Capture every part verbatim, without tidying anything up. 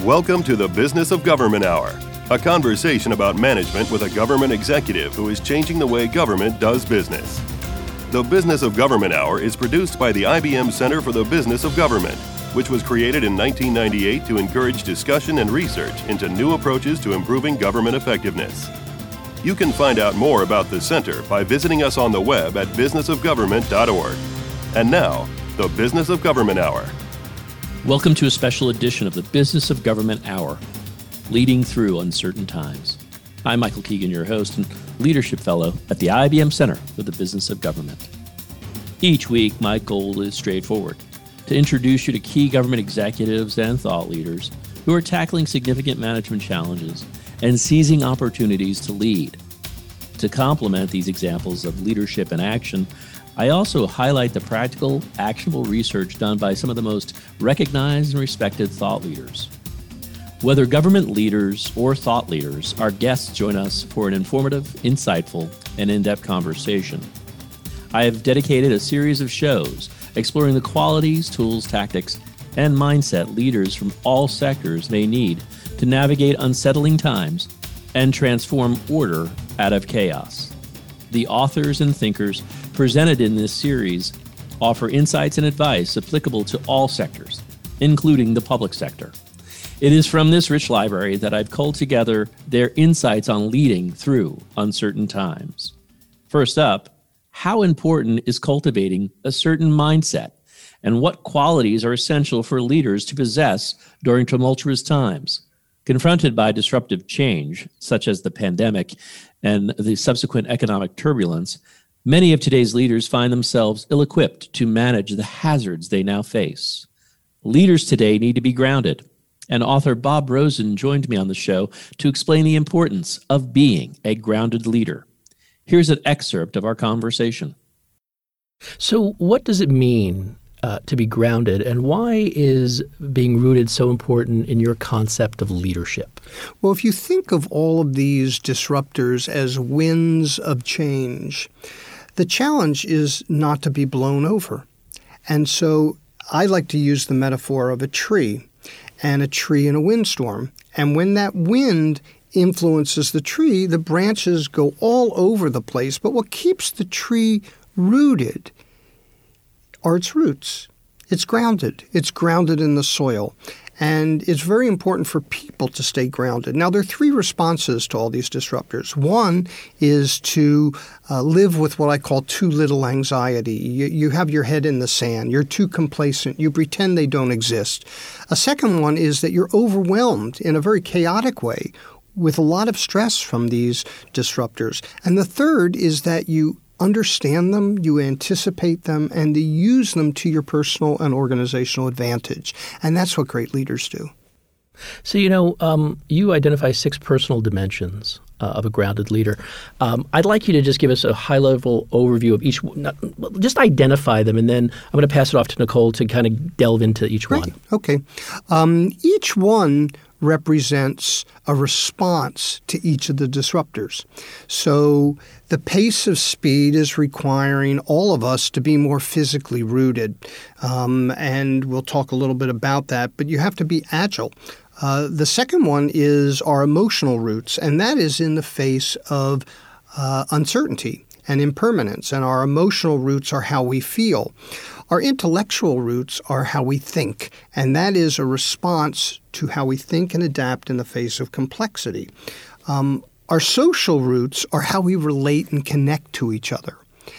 Welcome to the Business of Government Hour, a conversation about management with a government executive who is changing the way government does business. The Business of Government Hour is produced by the I B M Center for the Business of Government, which was created in nineteen ninety-eight to encourage discussion and research into new approaches to improving government effectiveness. You can find out more about the center by visiting us on the web at business of government dot org. And now, the Business of Government Hour. Welcome to a special edition of the Business of Government Hour, leading through uncertain times. I'm Michael Keegan, your host and Leadership Fellow at the I B M Center for the Business of Government. Each week, my goal is straightforward: to introduce you to key government executives and thought leaders who are tackling significant management challenges and seizing opportunities to lead. To complement these examples of leadership in action, I also highlight the practical, actionable research done by some of the most recognized and respected thought leaders. Whether government leaders or thought leaders, our guests join us for an informative, insightful, and in-depth conversation. I have dedicated a series of shows exploring the qualities, tools, tactics, and mindset leaders from all sectors may need to navigate unsettling times and transform order out of chaos. The authors and thinkers presented in this series offer insights and advice applicable to all sectors, including the public sector. It is from this rich library that I've culled together their insights on leading through uncertain times. First up, how important is cultivating a certain mindset, and what qualities are essential for leaders to possess during tumultuous times? Confronted by disruptive change, such as the pandemic and the subsequent economic turbulence, many of today's leaders find themselves ill-equipped to manage the hazards they now face. Leaders today need to be grounded, and author Bob Rosen joined me on the show to explain the importance of being a grounded leader. Here's an excerpt of our conversation. So what does it mean uh, to be grounded, and why is being rooted so important in your concept of leadership? Well, if you think of all of these disruptors as winds of change, the challenge is not to be blown over. And so I like to use the metaphor of a tree and a tree in a windstorm. And when that wind influences the tree, the branches go all over the place. But what keeps the tree rooted are its roots. It's grounded. It's grounded in the soil. And it's very important for people to stay grounded. Now, there are three responses to all these disruptors. One is to uh, live with what I call too little anxiety. You, you have your head in the sand. You're too complacent. You pretend they don't exist. A second one is that you're overwhelmed in a very chaotic way with a lot of stress from these disruptors. And the third is that you understand them, you anticipate them, and you use them to your personal and organizational advantage. And that's what great leaders do. So, you know, um, you identify six personal dimensions uh, of a grounded leader. Um, I'd like you to just give us a high-level overview of each one. Just identify them, and then I'm going to pass it off to Nicole to kind of delve into each right. one. Okay. Um, each one represents a response to each of the disruptors. So the pace of speed is requiring all of us to be more physically rooted. Um, and we'll talk a little bit about that, but you have to be agile. Uh, the second one is our emotional roots, and that is in the face of uh, uncertainty and impermanence. And our emotional roots are how we feel. Our intellectual roots are how we think, and that is a response to how we think and adapt in the face of complexity. Um, our social roots are how we relate and connect to each other,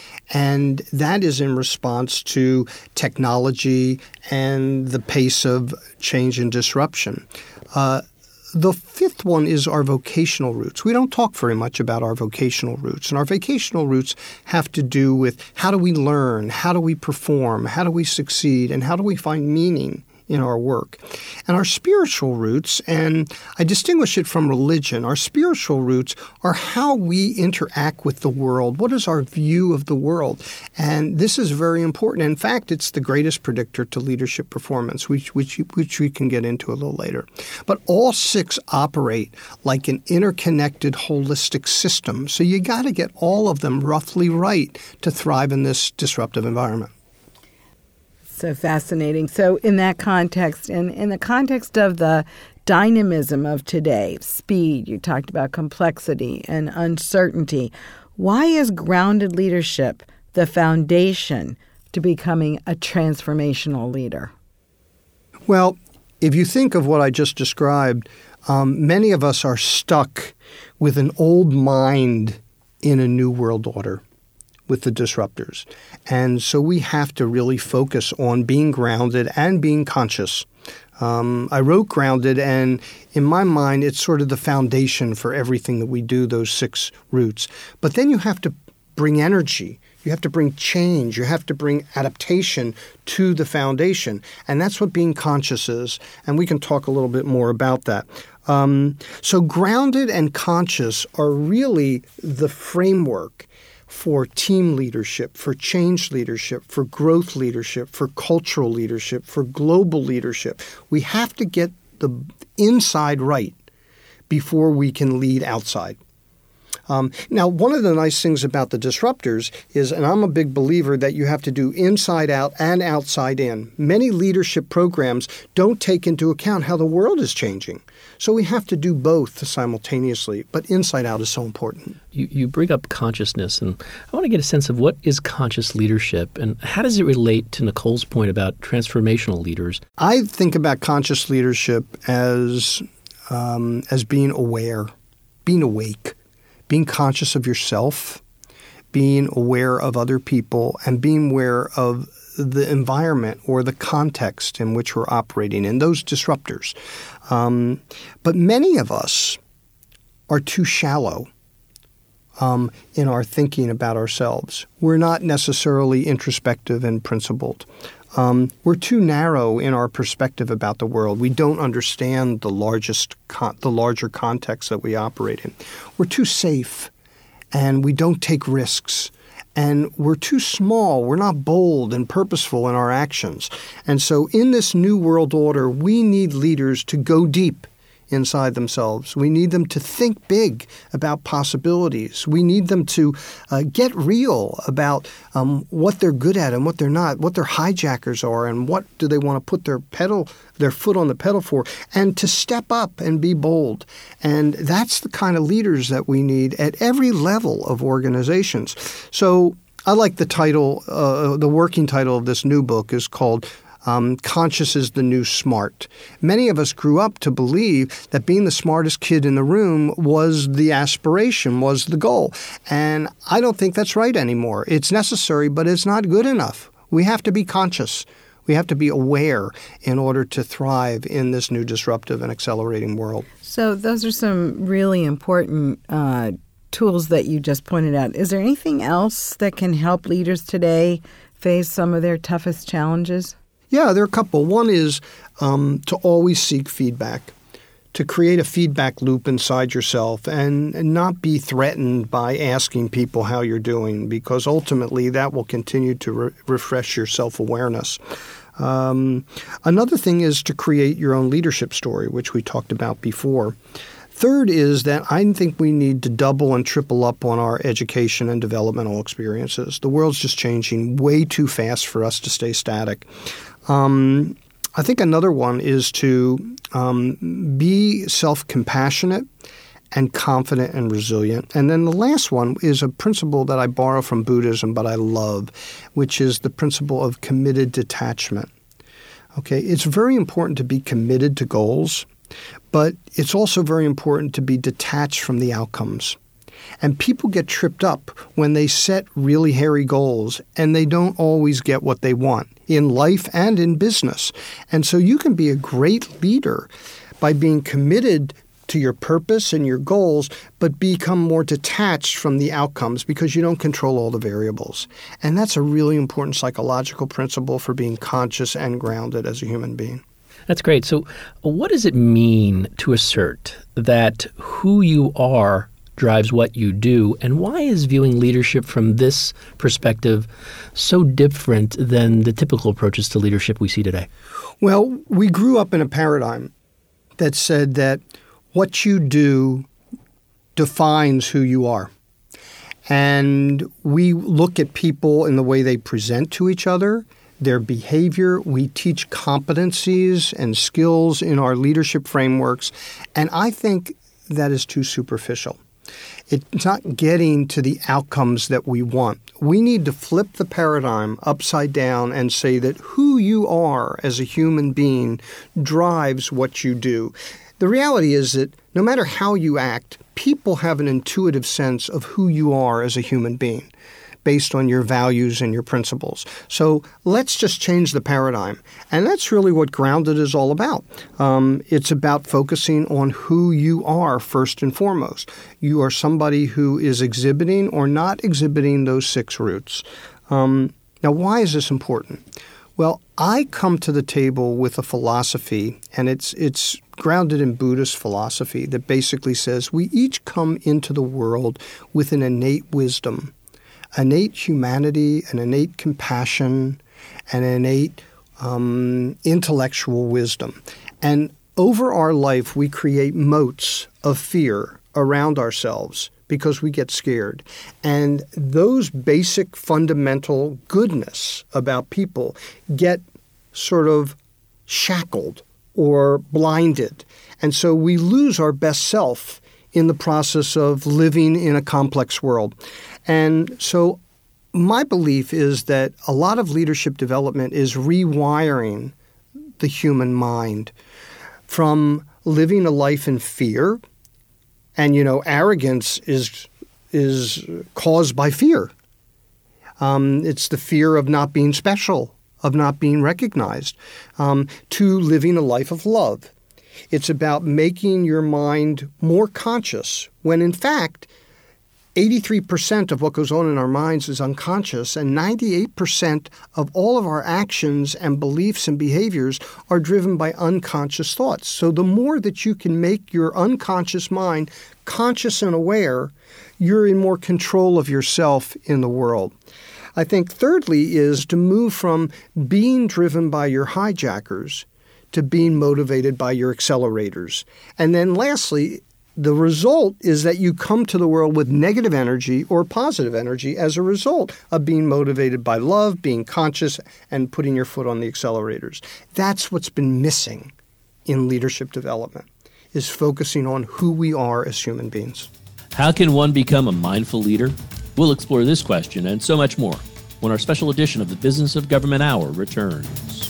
and that is in response to technology and the pace of change and disruption. Uh, The fifth one is our vocational roots. We don't talk very much about our vocational roots. And our vocational roots have to do with how do we learn, how do we perform, how do we succeed, and how do we find meaning in our work. And our spiritual roots, and I distinguish it from religion, our spiritual roots are how we interact with the world. What is our view of the world? And this is very important. In fact, it's the greatest predictor to leadership performance, which, which, which we can get into a little later. But all six operate like an interconnected, holistic system. So you got to get all of them roughly right to thrive in this disruptive environment. So fascinating. So in that context, and in the context of the dynamism of today, speed, you talked about complexity and uncertainty. Why is grounded leadership the foundation to becoming a transformational leader? Well, if you think of what I just described, um, many of us are stuck with an old mind in a new world order with the disruptors. And so we have to really focus on being grounded and being conscious. Um, I wrote Grounded, and in my mind, it's sort of the foundation for everything that we do, those six roots. But then you have to bring energy. You have to bring change. You have to bring adaptation to the foundation. And that's what being conscious is. And we can talk a little bit more about that. Um, so grounded and conscious are really the framework for team leadership, for change leadership, for growth leadership, for cultural leadership, for global leadership. We have to get the inside right before we can lead outside. Um, now, one of the nice things about the disruptors is, and I'm a big believer, that you have to do inside out and outside in. Many leadership programs don't take into account how the world is changing. So we have to do both simultaneously, but inside out is so important. You, you bring up consciousness, and I want to get a sense of what is conscious leadership, and how does it relate to Nicole's point about transformational leaders? I think about conscious leadership as um, as being aware, being awake, being conscious of yourself, being aware of other people, and being aware of the environment or the context in which we're operating in, those disruptors. Um, but many of us are too shallow um, in our thinking about ourselves. We're not necessarily introspective and principled. Um, we're too narrow in our perspective about the world. We don't understand the largest, con- the larger context that we operate in. We're too safe, and we don't take risks. And we're too small. We're not bold and purposeful in our actions. And so in this new world order, we need leaders to go deep inside themselves. We need them to think big about possibilities. We need them to uh, get real about um, what they're good at and what they're not, what their hijackers are, and what do they want to put their pedal, their foot on the pedal for, and to step up and be bold. And that's the kind of leaders that we need at every level of organizations. So I like the title, uh, the working title of this new book is called Um, Conscious is the New Smart. Many of us grew up to believe that being the smartest kid in the room was the aspiration, was the goal. And I don't think that's right anymore. It's necessary, but it's not good enough. We have to be conscious. We have to be aware in order to thrive in this new disruptive and accelerating world. So those are some really important uh, tools that you just pointed out. Is there anything else that can help leaders today face some of their toughest challenges? Yeah, there are a couple. One is um, to always seek feedback, to create a feedback loop inside yourself and, and not be threatened by asking people how you're doing, because ultimately that will continue to re- refresh your self-awareness. Um, another thing is to create your own leadership story, which we talked about before. Third is that I think we need to double and triple up on our education and developmental experiences. The world's just changing way too fast for us to stay static. Um, I think another one is to um, be self-compassionate and confident and resilient. And then the last one is a principle that I borrow from Buddhism, but I love, which is the principle of committed detachment. Okay, it's very important to be committed to goals, but it's also very important to be detached from the outcomes. And people get tripped up when they set really hairy goals and they don't always get what they want in life and in business. And so you can be a great leader by being committed to your purpose and your goals, but become more detached from the outcomes because you don't control all the variables. And that's a really important psychological principle for being conscious and grounded as a human being. That's great. So what does it mean to assert that who you are drives what you do, and why is viewing leadership from this perspective so different than the typical approaches to leadership we see today? Well, we grew up in a paradigm that said that what you do defines who you are. And we look at people in the way they present to each other, their behavior. We teach competencies and skills in our leadership frameworks, and I think that is too superficial. It's not getting to the outcomes that we want. We need to flip the paradigm upside down and say that who you are as a human being drives what you do. The reality is that no matter how you act, people have an intuitive sense of who you are as a human being based on your values and your principles. So let's just change the paradigm. And that's really what Grounded is all about. Um, it's about focusing on who you are first and foremost. You are somebody who is exhibiting or not exhibiting those six roots. Um, now, why is this important? Well, I come to the table with a philosophy, and it's it's grounded in Buddhist philosophy that basically says we each come into the world with an innate wisdom, innate humanity, an innate compassion, and innate um, intellectual wisdom. And over our life, we create moats of fear around ourselves because we get scared. And those basic fundamental goodness about people get sort of shackled or blinded. And so we lose our best self in the process of living in a complex world. And so my belief is that a lot of leadership development is rewiring the human mind from living a life in fear. And, you know, arrogance is is caused by fear. Um, it's the fear of not being special, of not being recognized, um, to living a life of love. It's about making your mind more conscious when, in fact, eighty-three percent of what goes on in our minds is unconscious, and ninety-eight percent of all of our actions and beliefs and behaviors are driven by unconscious thoughts. So the more that you can make your unconscious mind conscious and aware, you're in more control of yourself in the world. I think thirdly is to move from being driven by your hijackers to being motivated by your accelerators. And then lastly, the result is that you come to the world with negative energy or positive energy as a result of being motivated by love, being conscious, and putting your foot on the accelerators. That's what's been missing in leadership development, is focusing on who we are as human beings. How can one become a mindful leader? We'll explore this question and so much more when our special edition of the Business of Government Hour returns.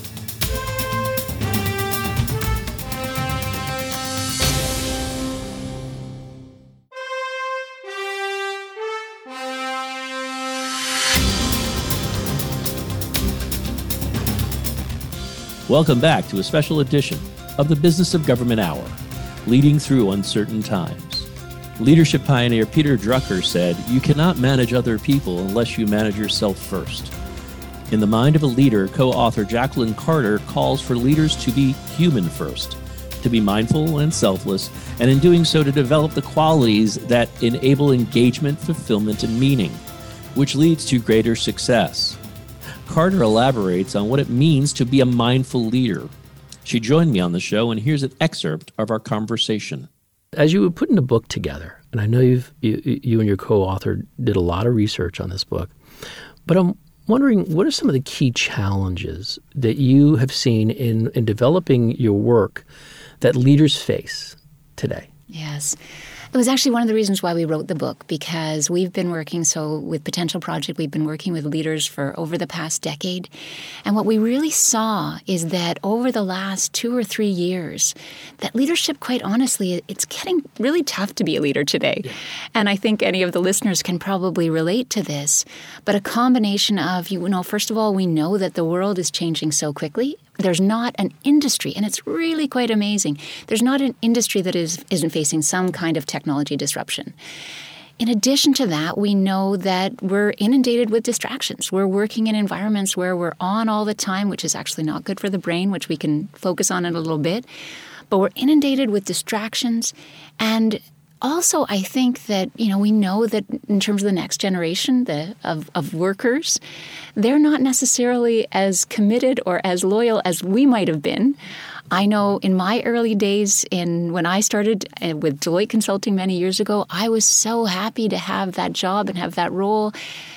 Welcome back to a special edition of the Business of Government Hour, leading through uncertain times. Leadership pioneer Peter Drucker said, "You cannot manage other people unless you manage yourself first." In The Mind of a Leader, co-author Jacqueline Carter calls for leaders to be human first, to be mindful and selfless, and in doing so to develop the qualities that enable engagement, fulfillment, and meaning, which leads to greater success. Carter elaborates on what it means to be a mindful leader. She joined me on the show, and here's an excerpt of our conversation. As you were putting the book together, and I know you've, you, you and your co-author did a lot of research on this book, but I'm wondering, what are some of the key challenges that you have seen in, in developing your work that leaders face today? Yes. It was actually one of the reasons why we wrote the book, because we've been working, so with Potential Project, we've been working with leaders for over the past decade. And what we really saw is that over the last two or three years, that leadership, quite honestly, it's getting really tough to be a leader today. Yeah. And I think any of the listeners can probably relate to this. But a combination of, you know, first of all, we know that the world is changing so quickly. There's not an industry, and it's really quite amazing, there's not an industry that is, isn't facing some kind of technology disruption. In addition to that, we know that we're inundated with distractions. We're working in environments where we're on all the time, which is actually not good for the brain, which we can focus on in a little bit. But we're inundated with distractions. And also, I think that, you know, we know that in terms of the next generation the, of, of workers, they're not necessarily as committed or as loyal as we might have been. I know in my early days, in when I started with Deloitte Consulting many years ago, I was so happy to have that job and have that role.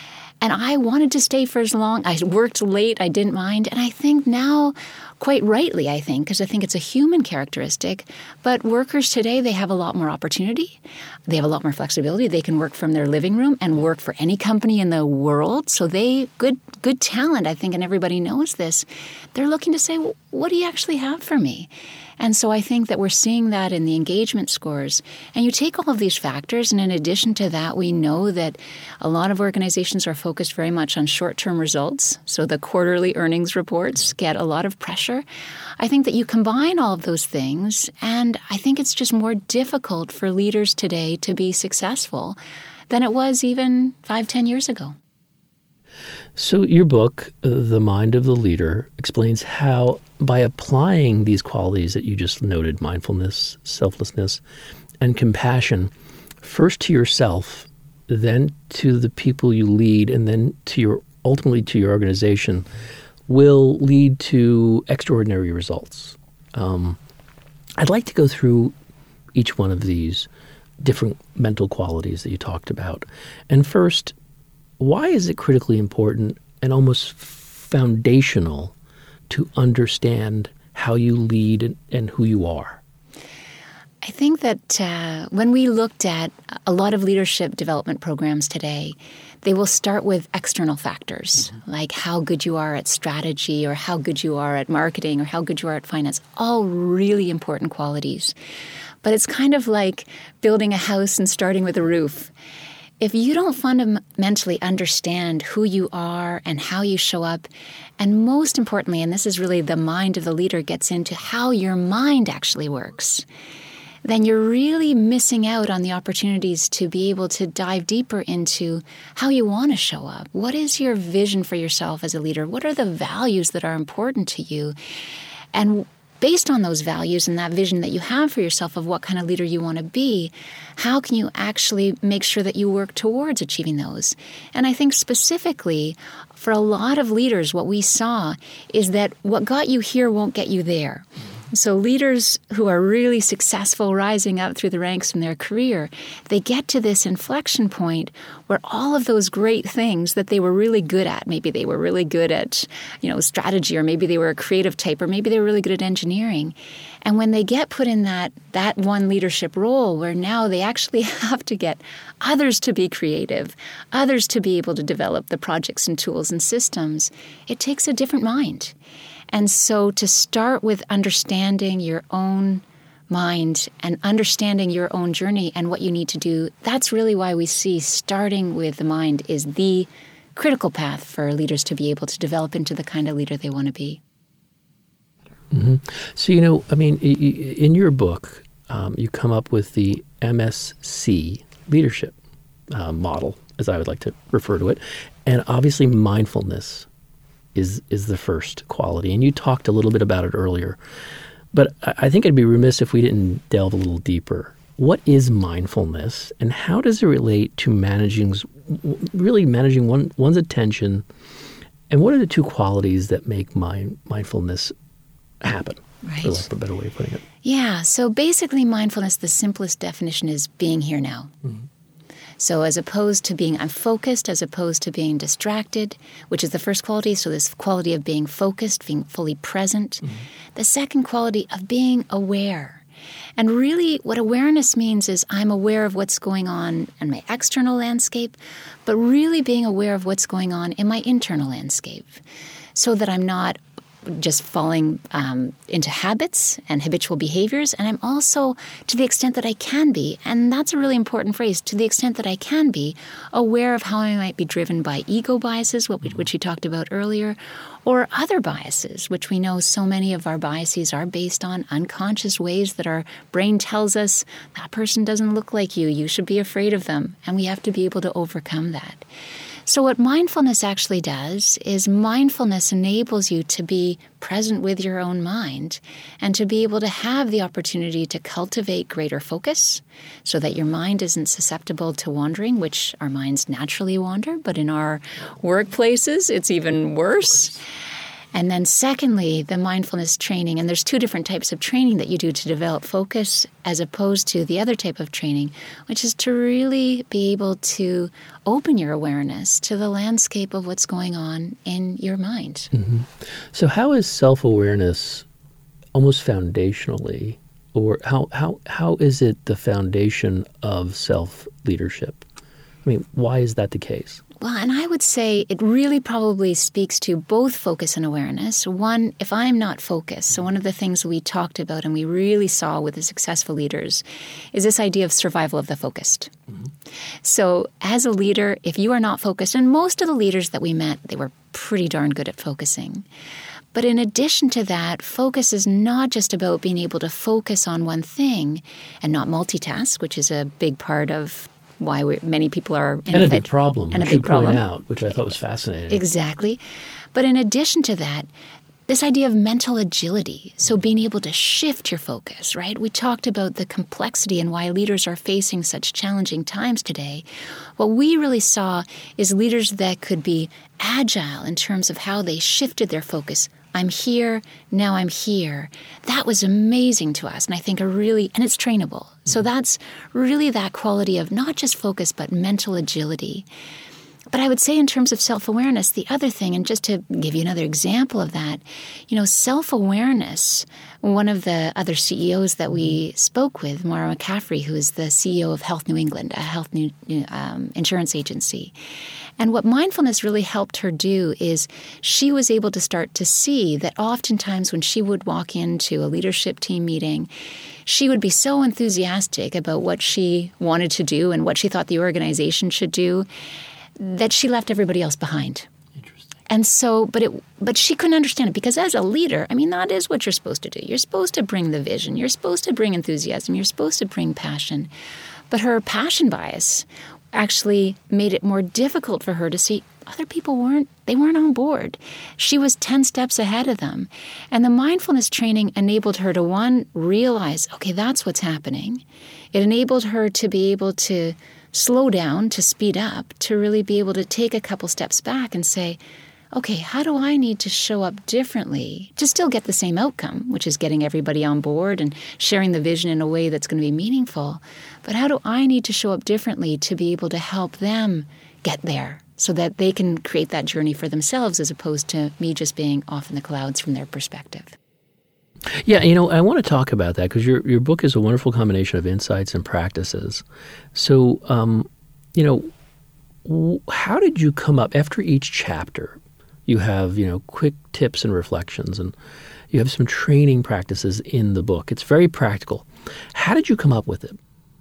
And I wanted to stay for as long. I worked late. I didn't mind. And I think now, quite rightly, I think, because I think it's a human characteristic, but workers today, they have a lot more opportunity. They have a lot more flexibility. They can work from their living room and work for any company in the world. So they, good good talent, I think, and everybody knows this, they're looking to say, well, what do you actually have for me? And so I think that we're seeing that in the engagement scores. And you take all of these factors, and in addition to that, we know that a lot of organizations are focused very much on short-term results. So the quarterly earnings reports get a lot of pressure. I think that you combine all of those things, and I think it's just more difficult for leaders today to be successful than it was even five, ten years ago. So your book, The Mind of the Leader, explains how by applying these qualities that you just noted, mindfulness, selflessness, and compassion, first to yourself, then to the people you lead, and then to your ultimately to your organization, will lead to extraordinary results. Um, I'd like to go through each one of these different mental qualities that you talked about. And first, why is it critically important and almost foundational to understand how you lead and, and who you are? I think that uh, when we looked at a lot of leadership development programs today, they will start with external factors, mm-hmm. like how good you are at strategy or how good you are at marketing or how good you are at finance, all really important qualities. But it's kind of like building a house and starting with a roof. If you don't fundamentally understand who you are and how you show up, and most importantly, and this is really the mind of the leader gets into how your mind actually works, then you're really missing out on the opportunities to be able to dive deeper into how you want to show up. What is your vision for yourself as a leader? What are the values that are important to you? And based on those values and that vision that you have for yourself of what kind of leader you want to be, how can you actually make sure that you work towards achieving those? And I think specifically for a lot of leaders, what we saw is that what got you here won't get you there. So leaders who are really successful rising up through the ranks in their career, they get to this inflection point where all of those great things that they were really good at, maybe they were really good at, you know, strategy, or maybe they were a creative type, or maybe they were really good at engineering. And when they get put in that that one leadership role where now they actually have to get others to be creative, others to be able to develop the projects and tools and systems, it takes a different mind. And so to start with understanding your own mind and understanding your own journey and what you need to do, that's really why we see starting with the mind is the critical path for leaders to be able to develop into the kind of leader they want to be. Mm-hmm. So, you know, I mean, in your book, um, you come up with the M S C leadership uh, model, as I would like to refer to it, and obviously mindfulness is is the first quality. And you talked a little bit about it earlier. But I think I'd be remiss if we didn't delve a little deeper. What is mindfulness, and how does it relate to managing, really managing one, one's attention, and what are the two qualities that make mind, mindfulness happen? Right. For lack of a better way of putting it. Yeah, so basically mindfulness, the simplest definition is being here now. Mm-hmm. So as opposed to being unfocused, as opposed to being distracted, which is the first quality, so this quality of being focused, being fully present. Mm-hmm. The second quality of being aware. And really what awareness means is I'm aware of what's going on in my external landscape, but really being aware of what's going on in my internal landscape so that I'm not just falling um, into habits and habitual behaviors. And I'm also, to the extent that I can be, and that's a really important phrase, to the extent that I can be, aware of how I might be driven by ego biases, what we, which we talked about earlier, or other biases, which we know so many of our biases are based on unconscious ways that our brain tells us, that person doesn't look like you, you should be afraid of them. And we have to be able to overcome that. So what mindfulness actually does is mindfulness enables you to be present with your own mind and to be able to have the opportunity to cultivate greater focus so that your mind isn't susceptible to wandering, which our minds naturally wander, but in our workplaces, it's even worse. And then secondly, the mindfulness training, and there's two different types of training that you do to develop focus as opposed to the other type of training, which is to really be able to open your awareness to the landscape of what's going on in your mind. Mm-hmm. So how is self-awareness almost foundationally, or how, how, how is it the foundation of self-leadership? I mean, why is that the case? Well, and I would say it really probably speaks to both focus and awareness. One, if I'm not focused, so one of the things we talked about and we really saw with the successful leaders is this idea of survival of the focused. Mm-hmm. So as a leader, if you are not focused, and most of the leaders that we met, they were pretty darn good at focusing. But in addition to that, focus is not just about being able to focus on one thing and not multitask, which is a big part of why we're, many people are in and a, a big problem, and a big big problem out, which I thought was fascinating. Exactly, but in addition to that, this idea of mental agility, so being able to shift your focus, right? We talked about the complexity and why leaders are facing such challenging times today. What we really saw is leaders that could be agile in terms of how they shifted their focus. I'm here, now I'm here. That was amazing to us, and I think a really, and it's trainable. So that's really that quality of not just focus, but mental agility. But I would say in terms of self-awareness, the other thing, and just to give you another example of that, you know, self-awareness, one of the other C E Os that we spoke with, Maura McCaffrey, who is the C E O of Health New England, a health new, um, insurance agency. And what mindfulness really helped her do is she was able to start to see that oftentimes when she would walk into a leadership team meeting, she would be so enthusiastic about what she wanted to do and what she thought the organization should do that she left everybody else behind. Interesting. And so, but it, but she couldn't understand it because as a leader, I mean, that is what you're supposed to do. You're supposed to bring the vision. You're supposed to bring enthusiasm. You're supposed to bring passion. But her passion bias actually made it more difficult for her to see other people weren't, they weren't on board. She was ten steps ahead of them. And the mindfulness training enabled her to, one, realize, okay, that's what's happening. It enabled her to be able to slow down, to speed up, to really be able to take a couple steps back and say, okay, how do I need to show up differently to still get the same outcome, which is getting everybody on board and sharing the vision in a way that's going to be meaningful. But how do I need to show up differently to be able to help them get there so that they can create that journey for themselves as opposed to me just being off in the clouds from their perspective? Yeah, you know, I want to talk about that because your your book is a wonderful combination of insights and practices. So, um, you know, w- how did you come up after each chapter? You have, you know, quick tips and reflections, and you have some training practices in the book. It's very practical. How did you come up with it?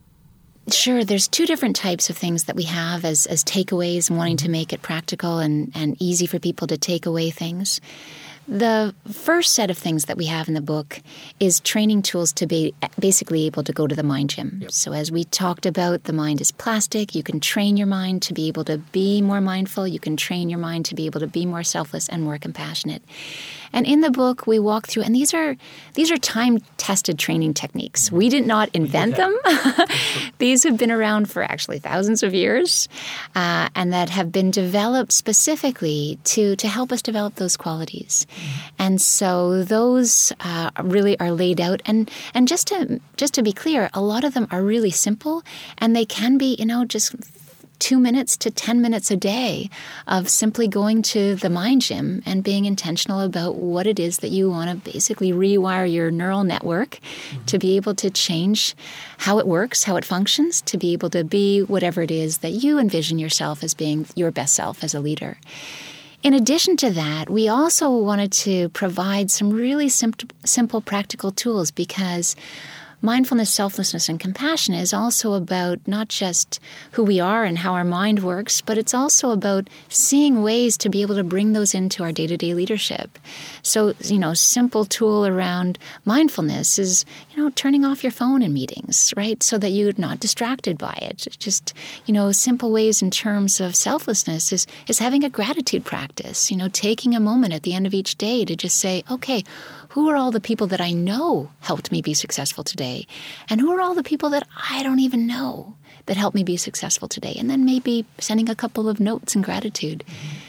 Sure. There's two different types of things that we have as, as takeaways and wanting to make it practical and, and easy for people to take away things. The first set of things that we have in the book is training tools to be basically able to go to the mind gym. Yep. So as we talked about, the mind is plastic. You can train your mind to be able to be more mindful. You can train your mind to be able to be more selfless and more compassionate. And in the book, we walk through, and these are these are time-tested training techniques. We did not invent them. These have been around for actually thousands of years, uh, and that have been developed specifically to, to help us develop those qualities. Mm-hmm. And so those uh, really are laid out. And, and just to just to be clear, a lot of them are really simple, and they can be, you know, just two minutes to ten minutes a day of simply going to the mind gym and being intentional about what it is that you want to basically rewire your neural network mm-hmm. to be able to change how it works, how it functions, to be able to be whatever it is that you envision yourself as being your best self as a leader. In addition to that, we also wanted to provide some really sim- simple practical tools because mindfulness, selflessness, and compassion is also about not just who we are and how our mind works, but it's also about seeing ways to be able to bring those into our day-to-day leadership. So, you know, simple tool around mindfulness is, you know, turning off your phone in meetings, right? So that you're not distracted by it. Just, you know, simple ways in terms of selflessness is, is having a gratitude practice, you know, taking a moment at the end of each day to just say, okay, who are all the people that I know helped me be successful today? And who are all the people that I don't even know that helped me be successful today? And then maybe sending a couple of notes in gratitude. Mm-hmm.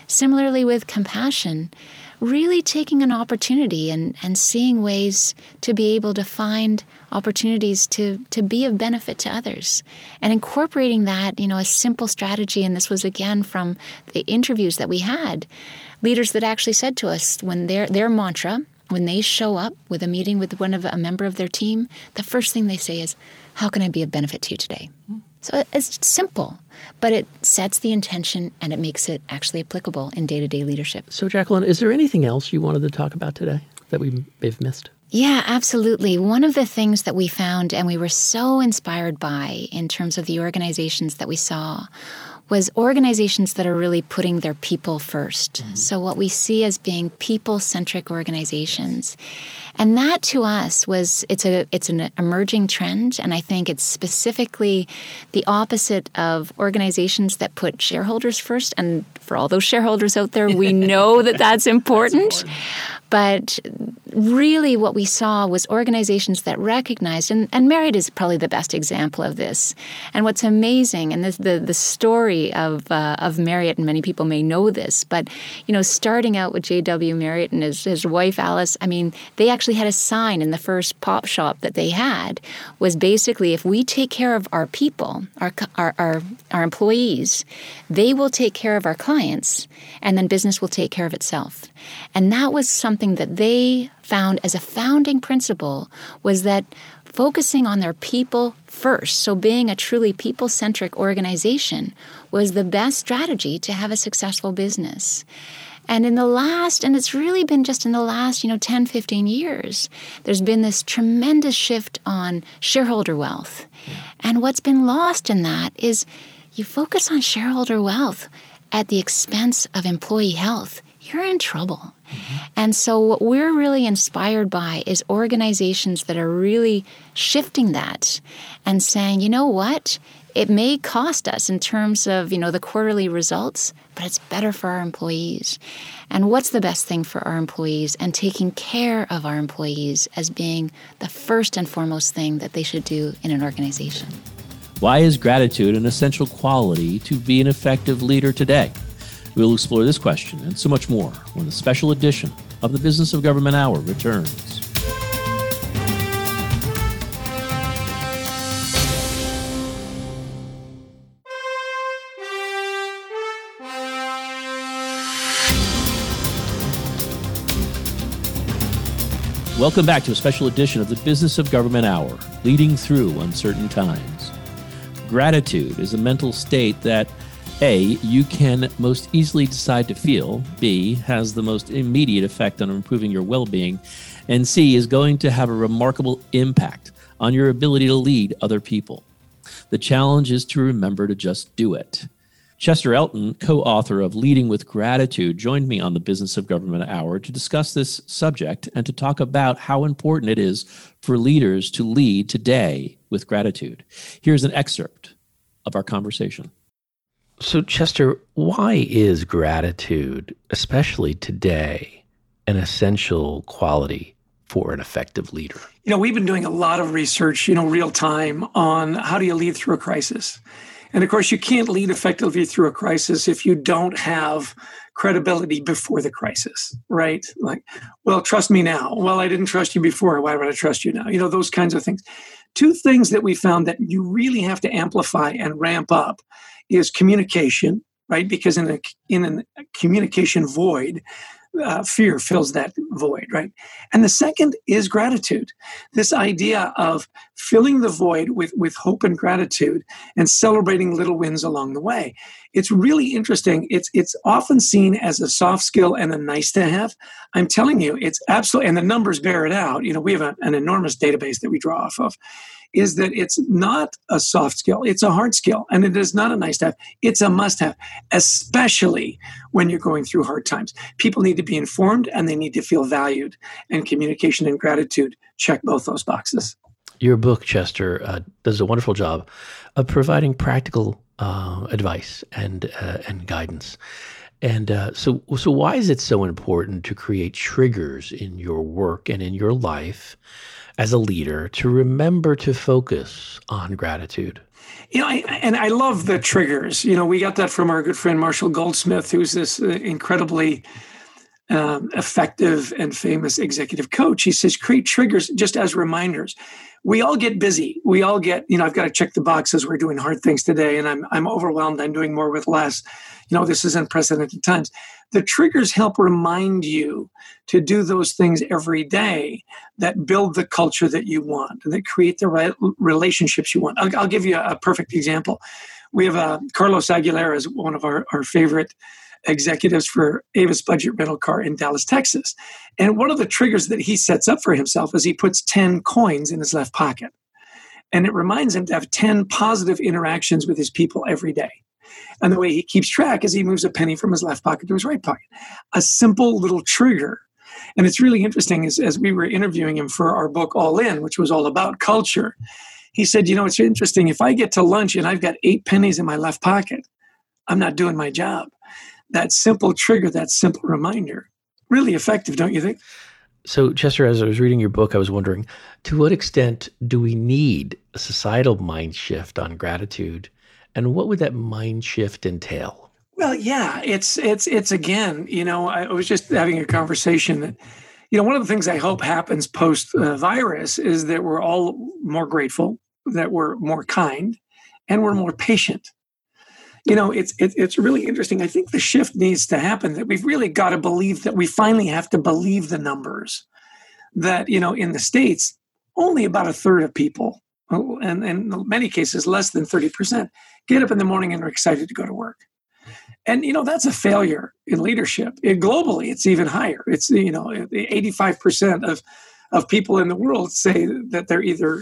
Similarly with compassion, really taking an opportunity and, and seeing ways to be able to find opportunities to, to be of benefit to others and incorporating that, you know, a simple strategy. And this was, again, from the interviews that we had, leaders that actually said to us when their their mantra, when they show up with a meeting with one of a member of their team, the first thing they say is, how can I be of benefit to you today? So it's simple, but it sets the intention and it makes it actually applicable in day-to-day leadership. So, Jacqueline, is there anything else you wanted to talk about today that we may have missed? Yeah, absolutely. One of the things that we found and we were so inspired by in terms of the organizations that we saw was organizations that are really putting their people first. Mm-hmm. So what we see as being people-centric organizations. And that to us was, it's a it's an emerging trend, and I think it's specifically the opposite of organizations that put shareholders first. And for all those shareholders out there, we know that that's important. That's important. But really what we saw was organizations that recognized, and, and Marriott is probably the best example of this. And what's amazing, and this, the the story of uh, of Marriott, and many people may know this, but you know, starting out with J W Marriott and his, his wife Alice, I mean, they actually had a sign in the first pop shop that they had was basically, if we take care of our people, our our our, our employees, they will take care of our clients, and then business will take care of itself. And that was something that they found as a founding principle, was that focusing on their people first, so being a truly people-centric organization, was the best strategy to have a successful business. And in the last, and it's really been just in the last, you know, ten, fifteen years, there's been this tremendous shift on shareholder wealth. And what's been lost in that is you focus on shareholder wealth at the expense of employee health, you're in trouble. Mm-hmm. And so what we're really inspired by is organizations that are really shifting that and saying, you know what, it may cost us in terms of, you know, the quarterly results, but it's better for our employees. And what's the best thing for our employees? And taking care of our employees as being the first and foremost thing that they should do in an organization. Why is gratitude an essential quality to be an effective leader today? We'll explore this question and so much more when the special edition of the Business of Government Hour returns. Welcome back to a special edition of the Business of Government Hour, leading through uncertain times. Gratitude is a mental state that A, you can most easily decide to feel, B, has the most immediate effect on improving your well-being, and C, is going to have a remarkable impact on your ability to lead other people. The challenge is to remember to just do it. Chester Elton, co-author of Leading with Gratitude, joined me on the Business of Government Hour to discuss this subject and to talk about how important it is for leaders to lead today with gratitude. Here's an excerpt of our conversation. So, Chester, why is gratitude, especially today, an essential quality for an effective leader? You know, we've been doing a lot of research, you know, real time on how do you lead through a crisis. And of course, you can't lead effectively through a crisis if you don't have credibility before the crisis, right? Like, well, trust me now. Well, I didn't trust you before. Why would I trust you now? You know, those kinds of things. Two things that we found that you really have to amplify and ramp up is communication, right? Because in a in a communication void, uh, fear fills that void, right? And the second is gratitude. This idea of filling the void with, with hope and gratitude and celebrating little wins along the way. It's really interesting. It's it's often seen as a soft skill and a nice to have. I'm telling you, it's absolutely, and the numbers bear it out. You know, we have a, an enormous database that we draw off of. Is that it's not a soft skill, it's a hard skill, and it is not a nice to have, it's a must have, especially when you're going through hard times. People need to be informed and they need to feel valued, and communication and gratitude check both those boxes. Your book, Chester, uh, does a wonderful job of providing practical uh, advice and uh, and guidance. And uh, so, so why is it so important to create triggers in your work and in your life as a leader to remember to focus on gratitude? You know, I, and I love the triggers. You know, we got that from our good friend Marshall Goldsmith, who's this uh, incredibly um, effective and famous executive coach. He says, create triggers just as reminders. We all get busy. We all get, you know, I've got to check the boxes. We're doing hard things today, and I'm I'm overwhelmed. I'm doing more with less. You know, this is unprecedented times. The triggers help remind you to do those things every day that build the culture that you want and that create the right relationships you want. I'll, I'll give you a, a perfect example. We have uh, Carlos Aguilera is one of our, our favorite executives for Avis Budget Rental Car in Dallas, Texas. And one of the triggers that he sets up for himself is he puts ten coins in his left pocket. And it reminds him to have ten positive interactions with his people every day. And the way he keeps track is he moves a penny from his left pocket to his right pocket. A simple little trigger. And it's really interesting as, as we were interviewing him for our book, All In, which was all about culture. He said, you know, it's interesting. If I get to lunch and I've got eight pennies in my left pocket, I'm not doing my job. That simple trigger, that simple reminder, really effective, don't you think? So, Chester, as I was reading your book, I was wondering, to what extent do we need a societal mind shift on gratitude? And what would that mind shift entail? Well, yeah, it's, it's, it's again, you know, I was just having a conversation that, you know, one of the things I hope happens post-virus is that we're all more grateful, that we're more kind, and we're more patient. You know, it's it, it's really interesting. I think the shift needs to happen, that we've really got to believe that we finally have to believe the numbers. That, you know, in the States, only about a third of people, and, and in many cases less than thirty percent, get up in the morning and are excited to go to work. And, you know, that's a failure in leadership. It, globally, it's even higher. It's, you know, eighty-five percent of, of people in the world say that they're either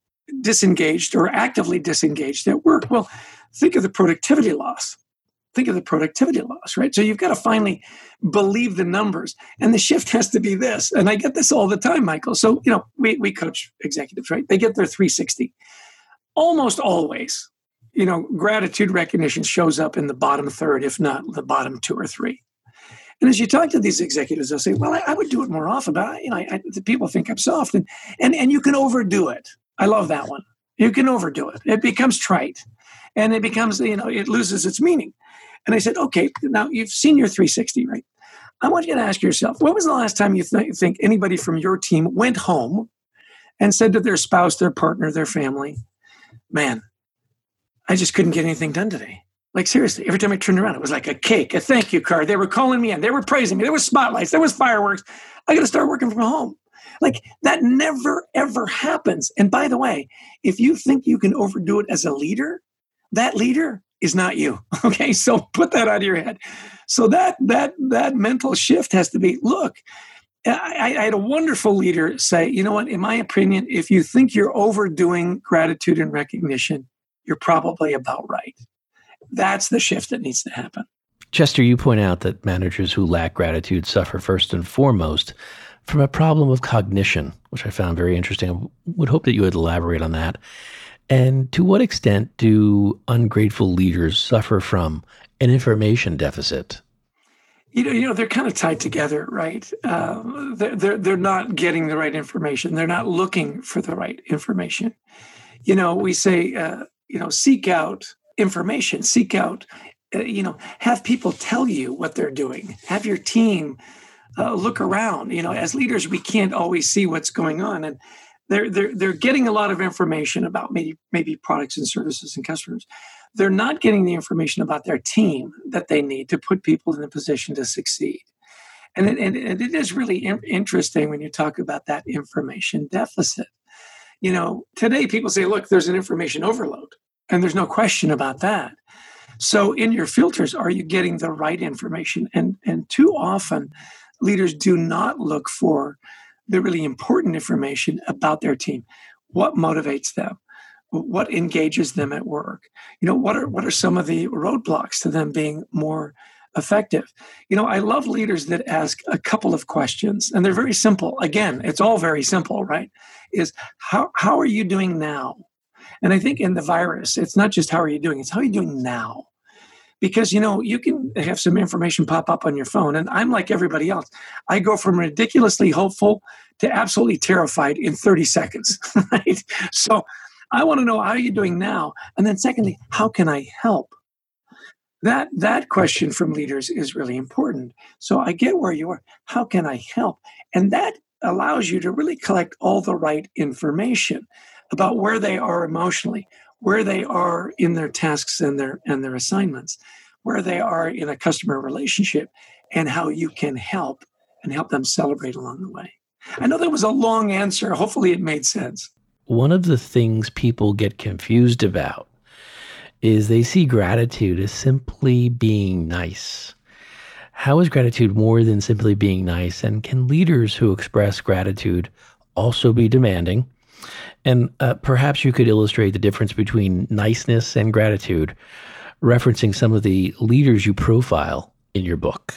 disengaged or actively disengaged at work. Well, think of the productivity loss. Think of the productivity loss, right? So you've got to finally believe the numbers. And the shift has to be this. And I get this all the time, Michael. So, you know, we, we coach executives, right? They get their three sixty. Almost always, you know, gratitude recognition shows up in the bottom third, if not the bottom two or three. And as you talk to these executives, they'll say, well, I, I would do it more often, but I, you know, I, I, the people think I'm soft. And, and, and you can overdo it. I love that one. You can overdo it. It becomes trite. And it becomes, you know, it loses its meaning. And I said, okay, now you've seen your three sixty, right? I want you to ask yourself, when was the last time you th- think anybody from your team went home and said to their spouse, their partner, their family, man, I just couldn't get anything done today. Like, seriously, every time I turned around, it was like a cake, a thank you card. They were calling me in. They were praising me. There was spotlights. There was fireworks. I got to start working from home. Like, that never, ever happens. And by the way, if you think you can overdo it as a leader, that leader is not you. Okay, so put that out of your head. So that that that mental shift has to be, look, I, I had a wonderful leader say, you know what, in my opinion, if you think you're overdoing gratitude and recognition, you're probably about right. That's the shift that needs to happen. Chester, you point out that managers who lack gratitude suffer first and foremost from a problem of cognition, which I found very interesting. I would hope that you would elaborate on that. And to what extent do ungrateful leaders suffer from an information deficit? You know, you know, they're kind of tied together, right? Uh, they're, they're they're not getting the right information. They're not looking for the right information. You know, we say, uh, you know, seek out information. Seek out, uh, you know, have people tell you what they're doing. Have your team uh, look around. You know, as leaders, we can't always see what's going on, and they're they're they're getting a lot of information about maybe maybe products and services and customers. They're not getting the information about their team that they need to put people in a position to succeed. And it, and, and it is really in- interesting when you talk about that information deficit. You know, today people say, look, there's an information overload, and there's no question about that. So in your filters, are you getting the right information? And, and too often, leaders do not look for the really important information about their team. What motivates them? What engages them at work? You know, what are what are some of the roadblocks to them being more effective? You know, I love leaders that ask a couple of questions, and they're very simple. Again, it's all very simple, right? Is how how are you doing now? And I think in the virus, it's not just how are you doing, it's how are you doing now? Because, you know, you can have some information pop up on your phone, and I'm like everybody else. I go from ridiculously hopeful to absolutely terrified in thirty seconds, right? So I want to know, how are you doing now? And then secondly, how can I help? That that question from leaders is really important. So I get where you are. How can I help? And that allows you to really collect all the right information about where they are emotionally, where they are in their tasks and their and their assignments, where they are in a customer relationship, and how you can help and help them celebrate along the way. I know that was a long answer. Hopefully it made sense. One of the things people get confused about is they see gratitude as simply being nice. How is gratitude more than simply being nice? And can leaders who express gratitude also be demanding? And uh, perhaps you could illustrate the difference between niceness and gratitude, referencing some of the leaders you profile in your book.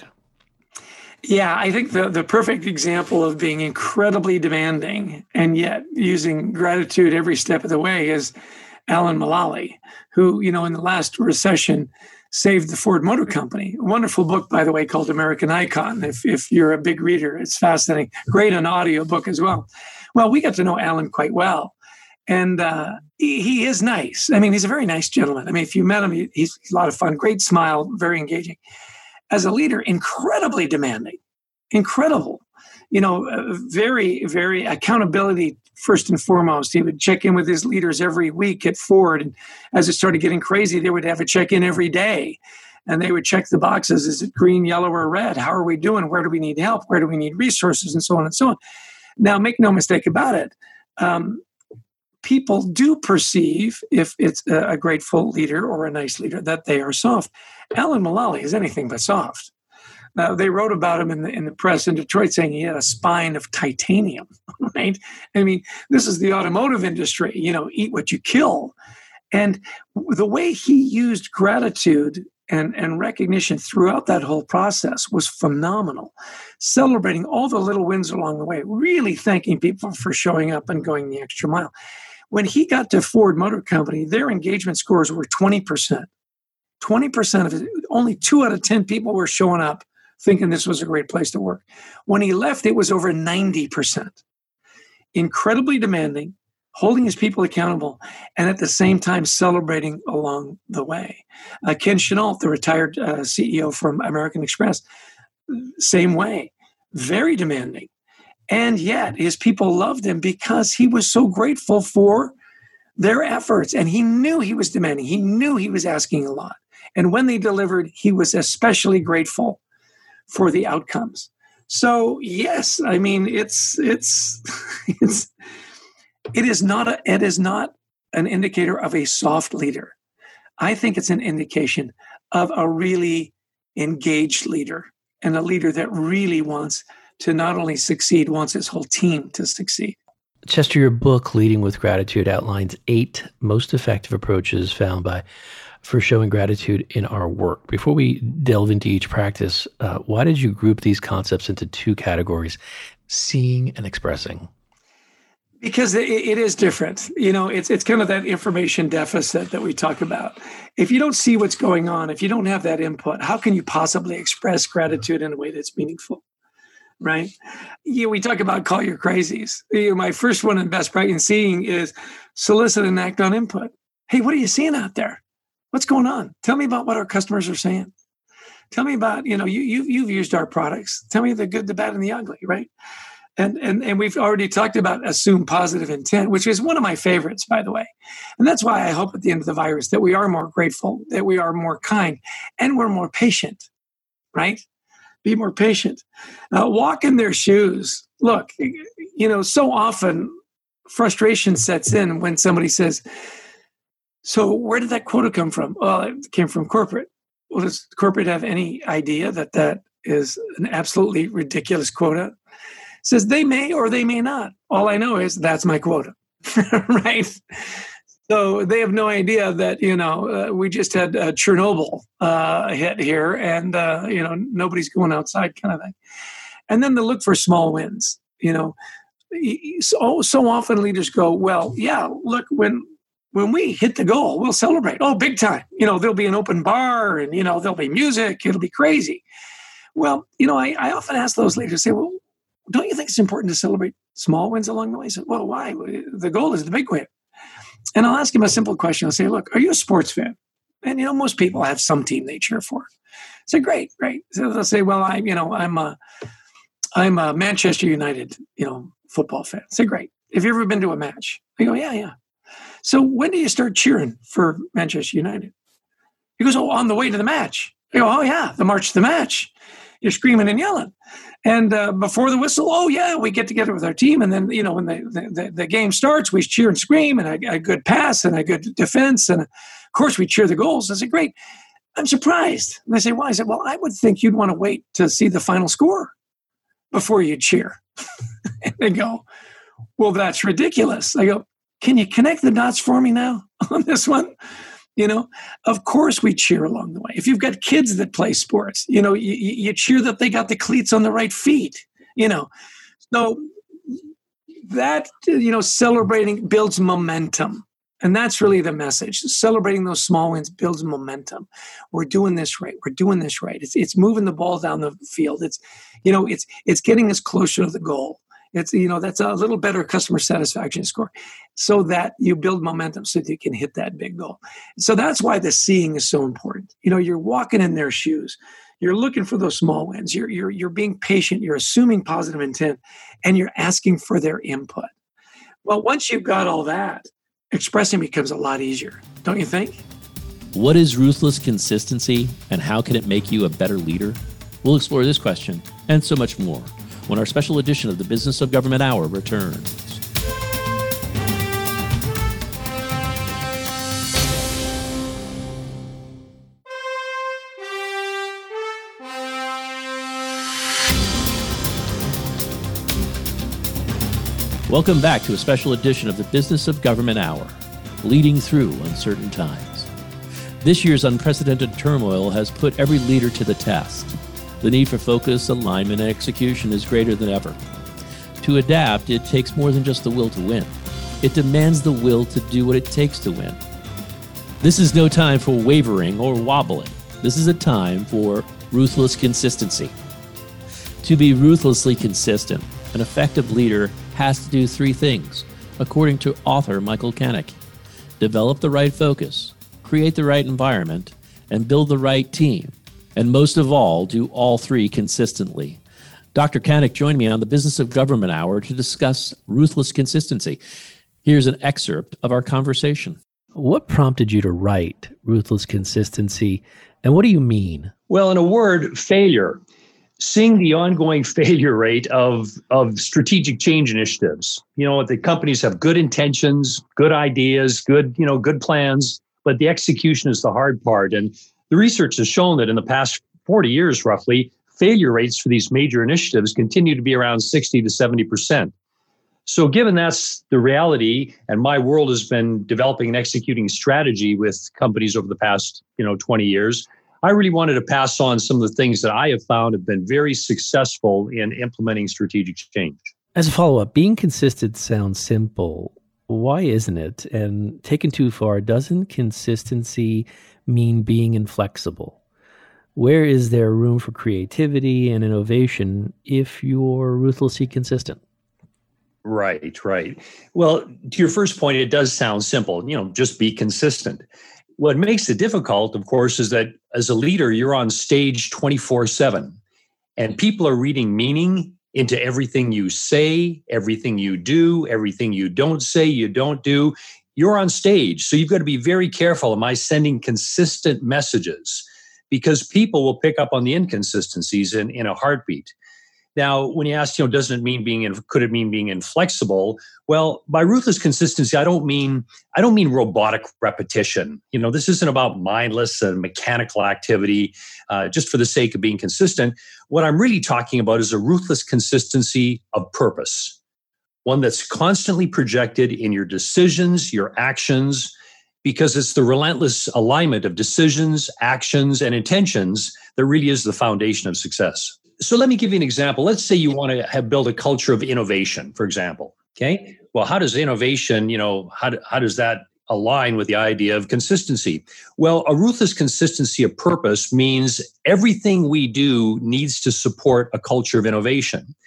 Yeah, I think the, the perfect example of being incredibly demanding and yet using gratitude every step of the way is Alan Mulally, who, you know, in the last recession saved the Ford Motor Company. A wonderful book, by the way, called American Icon. If, if you're a big reader, it's fascinating. Great an audio book as well. Well, we got to know Alan quite well. And uh, he, he is nice. I mean, he's a very nice gentleman. I mean, if you met him, he, he's, he's a lot of fun, great smile, very engaging. As a leader, incredibly demanding, incredible, you know, uh, very, very accountability first and foremost. He would check in with his leaders every week at Ford. And as it started getting crazy, they would have a check-in every day. And they would check the boxes. Is it green, yellow, or red? How are we doing? Where do we need help? Where do we need resources? And so on and so on. Now, make no mistake about it. Um, people do perceive, if it's a, a grateful leader or a nice leader, that they are soft. Alan Mulally is anything but soft. Now, they wrote about him in the in the press in Detroit saying he had a spine of titanium, right? I mean, this is the automotive industry, you know, eat what you kill. And the way he used gratitude and, and recognition throughout that whole process was phenomenal. Celebrating all the little wins along the way, really thanking people for showing up and going the extra mile. When he got to Ford Motor Company, their engagement scores were twenty percent. twenty percent of it, only two out of ten people were showing up thinking this was a great place to work. When he left, it was over ninety percent. Incredibly demanding, holding his people accountable, and at the same time celebrating along the way. Uh, Ken Chenault, the retired uh, C E O from American Express, same way, very demanding. And yet his people loved him because he was so grateful for their efforts. And he knew he was demanding. He knew he was asking a lot. And when they delivered, he was especially grateful for the outcomes. So yes, I mean, it's, it's, it's, it is not a, it is not an indicator of a soft leader. I think it's an indication of a really engaged leader and a leader that really wants to not only succeed, wants his whole team to succeed. Chester, your book, Leading with Gratitude, outlines eight most effective approaches found by for showing gratitude in our work. Before we delve into each practice, uh, why did you group these concepts into two categories, seeing and expressing? Because it, it is different. You know, it's it's kind of that information deficit that we talk about. If you don't see what's going on, if you don't have that input, how can you possibly express gratitude in a way that's meaningful? Right? You know, we talk about call your crazies. You know, my first one in best practice in seeing is solicit and act on input. Hey, what are you seeing out there? What's going on? Tell me about what our customers are saying. Tell me about, you know, you, you've, you've used our products. Tell me the good, the bad, and the ugly, right? And, and, and we've already talked about assume positive intent, which is one of my favorites, by the way. And that's why I hope at the end of the virus that we are more grateful, that we are more kind, and we're more patient, right? Be more patient. Uh, walk in their shoes. Look, you know, so often frustration sets in when somebody says, so where did that quota come from? Well, it came from corporate. Well, does corporate have any idea that that is an absolutely ridiculous quota? It says they may or they may not. All I know is that's my quota, right? So they have no idea that, you know, uh, we just had uh, Chernobyl uh, hit here and, uh, you know, nobody's going outside kind of thing. And then to look for small wins, you know. So, so often leaders go, well, yeah, look, when when we hit the goal, we'll celebrate. Oh, big time. You know, there'll be an open bar and, you know, there'll be music. It'll be crazy. Well, you know, I, I often ask those leaders, say, well, don't you think it's important to celebrate small wins along the way? He said, well, why? The goal is the big win. And I'll ask him a simple question. I'll say, look, are you a sports fan? And, you know, most people have some team they cheer for. I say, great, great. So they'll say, well, I, you know, I'm a, I'm a Manchester United, you know, football fan. I say, great. Have you ever been to a match? I go, yeah, yeah. So when do you start cheering for Manchester United? He goes, oh, on the way to the match. I go, oh, yeah, the march to the match. You're screaming and yelling. And uh, before the whistle, oh, yeah, we get together with our team. And then, you know, when the, the, the game starts, we cheer and scream and a, a good pass and a good defense. And, of course, we cheer the goals. I said, great. I'm surprised. And they say, why? I said, well, I would think you'd want to wait to see the final score before you cheer. And they go, well, that's ridiculous. I go, can you connect the dots for me now on this one? You know, of course we cheer along the way. If you've got kids that play sports, you know, you, you cheer that they got the cleats on the right feet, you know. So that, you know, celebrating builds momentum. And that's really the message. Celebrating those small wins builds momentum. We're doing this right. We're doing this right. It's it's moving the ball down the field. It's, you know, it's it's getting us closer to the goal. It's, you know, that's a little better customer satisfaction score so that you build momentum so that you can hit that big goal. So that's why the seeing is so important. You know, you're walking in their shoes. You're looking for those small wins. You're, you're, you're being patient. You're assuming positive intent, and you're asking for their input. Well, once you've got all that, expressing becomes a lot easier, don't you think? What is ruthless consistency, and how can it make you a better leader? We'll explore this question and so much more when our special edition of the Business of Government Hour returns. Welcome back to a special edition of the Business of Government Hour, leading through uncertain times. This year's unprecedented turmoil has put every leader to the test. The need for focus, alignment, and execution is greater than ever. To adapt, it takes more than just the will to win. It demands the will to do what it takes to win. This is no time for wavering or wobbling. This is a time for ruthless consistency. To be ruthlessly consistent, an effective leader has to do three things, according to author Michael Canek. Develop the right focus, create the right environment, and build the right team. And most of all, do all three consistently. Doctor Canek joined me on the Business of Government Hour to discuss ruthless consistency. Here's an excerpt of our conversation. What prompted you to write Ruthless Consistency, and what do you mean? Well, in a word, failure. Seeing the ongoing failure rate of, of strategic change initiatives. You know, the companies have good intentions, good ideas, good, you know, good plans, but the execution is the hard part. And the research has shown that in the past forty years, roughly, failure rates for these major initiatives continue to be around sixty to seventy percent. So given that's the reality, and my world has been developing and executing strategy with companies over the past, you know, twenty years, I really wanted to pass on some of the things that I have found have been very successful in implementing strategic change. As a follow-up, being consistent sounds simple. Why isn't it? And taken too far, doesn't consistency mean being inflexible? Where is there room for creativity and innovation if you're ruthlessly consistent? Right, right. Well, to your first point, it does sound simple. You know, just be consistent. What makes it difficult, of course, is that as a leader, you're on stage twenty-four seven, and people are reading meaning into everything you say, everything you do, everything you don't say, you don't do. You're on stage, so you've got to be very careful. Am I sending consistent messages? Because people will pick up on the inconsistencies in, in a heartbeat. Now, when you ask, you know, doesn't it mean being, could it mean being inflexible? Well, by ruthless consistency, I don't mean, I don't mean robotic repetition. You know, this isn't about mindless and mechanical activity uh, just for the sake of being consistent. What I'm really talking about is a ruthless consistency of purpose, one that's constantly projected in your decisions, your actions, because it's the relentless alignment of decisions, actions, and intentions that really is the foundation of success. So let me give you an example. Let's say you want to have build a culture of innovation, for example. Okay. Well, how does innovation, you know, how, do, how does that align with the idea of consistency? Well, a ruthless consistency of purpose means everything we do needs to support a culture of innovation.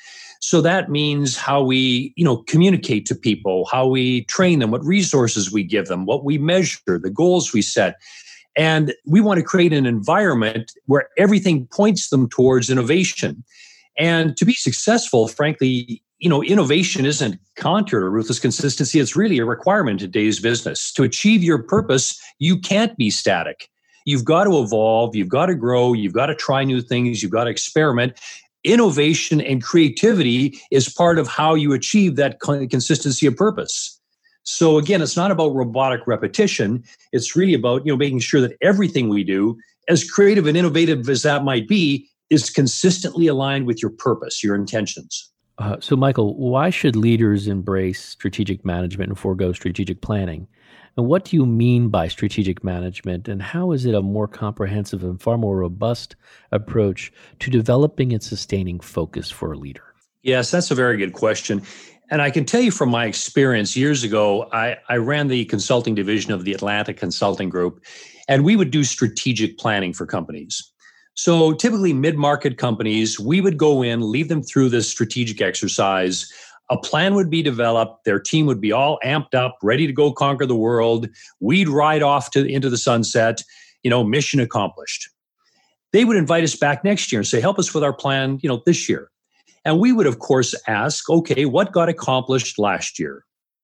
So that means how we, you know, communicate to people, how we train them, what resources we give them, what we measure, the goals we set. And we want to create an environment where everything points them towards innovation. And to be successful, frankly, you know, innovation isn't counter to ruthless consistency. It's really a requirement in today's business. To achieve your purpose, you can't be static. You've got to evolve. You've got to grow. You've got to try new things. You've got to experiment. Innovation and creativity is part of how you achieve that consistency of purpose. So again, it's not about robotic repetition. It's really about, you know, making sure that everything we do, as creative and innovative as that might be, is consistently aligned with your purpose, your intentions. Uh, so, Michael, why should leaders embrace strategic management and forego strategic planning? And what do you mean by strategic management, and how is it a more comprehensive and far more robust approach to developing and sustaining focus for a leader? Yes, that's a very good question. And I can tell you from my experience years ago, I, I ran the consulting division of the Atlantic Consulting Group, and we would do strategic planning for companies. So typically mid-market companies, we would go in, lead them through this strategic exercise. A plan would be developed. Their team would be all amped up, ready to go conquer the world. We'd ride off to into the sunset, you know, mission accomplished. They would invite us back next year and say, help us with our plan, you know, this year. And we would, of course, ask, okay, what got accomplished last year?